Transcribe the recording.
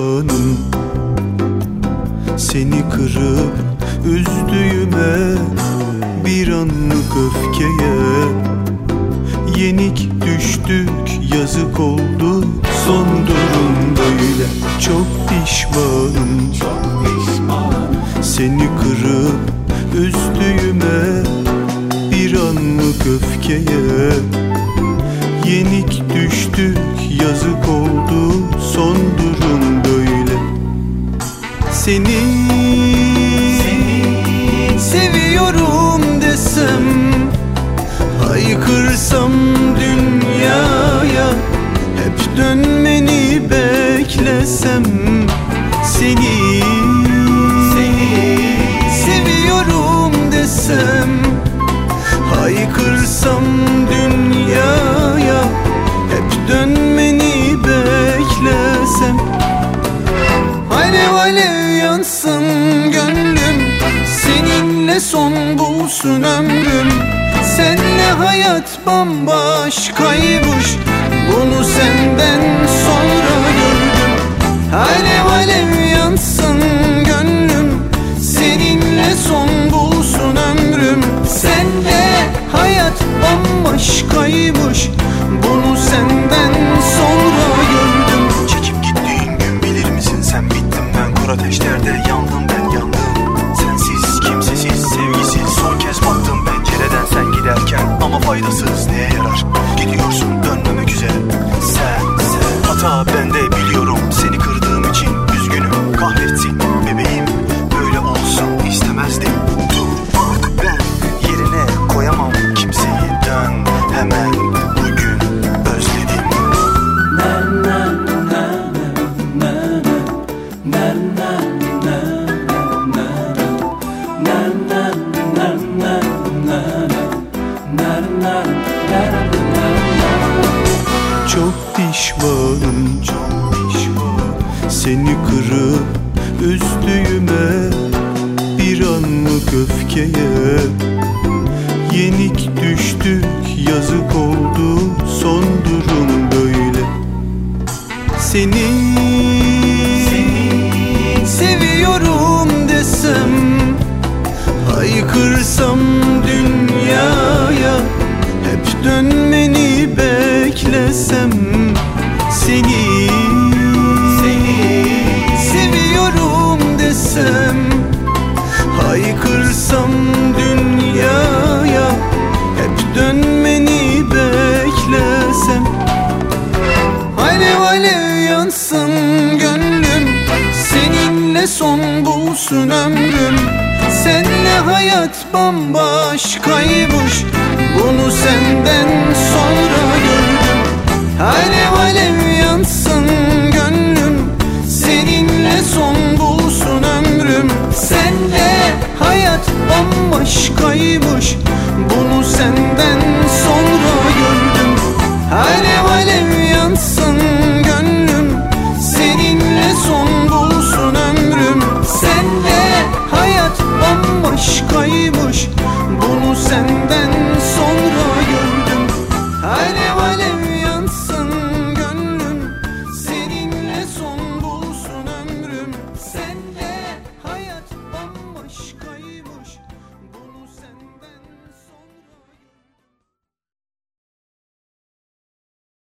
pişmanım seni kırıp üzdüğüme, bir anlık öfkeye. Yenik düştük, yazık oldu, son durum böyle. Çok pişmanım seni kırıp üzdüğüme, bir anlık öfkeye. Yenik düştük, yazık oldu, son durum böyle. Seni seviyorum desem, haykırsam dünyaya, hep dönmeni beklesem. Seni seviyorum desem, haykırsam dünyaya, hep dönmeni beklesem. Alev alev yansın gönlüm, seninle son bulsun ömrüm. Senle hayat bambaşkaymış, bunu senden sonra gördüm. Alev alev yansın gönlüm, seninle son bulsun ömrüm. Senle hayat bambaşkaymış, bunu senden sonra gördüm. Çekip gittiğin gün bilir misin sen, bittim ben kor ateşlerde, yandım ben yandım. Sensiz, kimsesiz, sevgisiz, son kez baktım pencereden sen giderken. Ama faydasız, neye yarar, gidiyorsun dönmemek üzere. Sen hata bende biliyorum, seni kırdığım için üzgünüm, kahretsin bebeğim. Böyle olsun istemezdim. Dur bak, ben yerine koyamam kimseyi, dön hemen, bugün özledim. Çok pişmanım seni kırıp üzdüğüme, bir anlık öfkeye. Yenik düştük, yazık oldu, son durum böyle. Seni seviyorum desem, haykırsam dünyaya, hep dönmeni beklesem. Seni seviyorum desem, haykırsam dünyaya, hep dönmeni beklesem. Alev alev yansın gönlüm, seninle son bulsun ömrüm. Senle hayat bambaşkaymış, bunu senden sonra gördüm. Alev alev yansın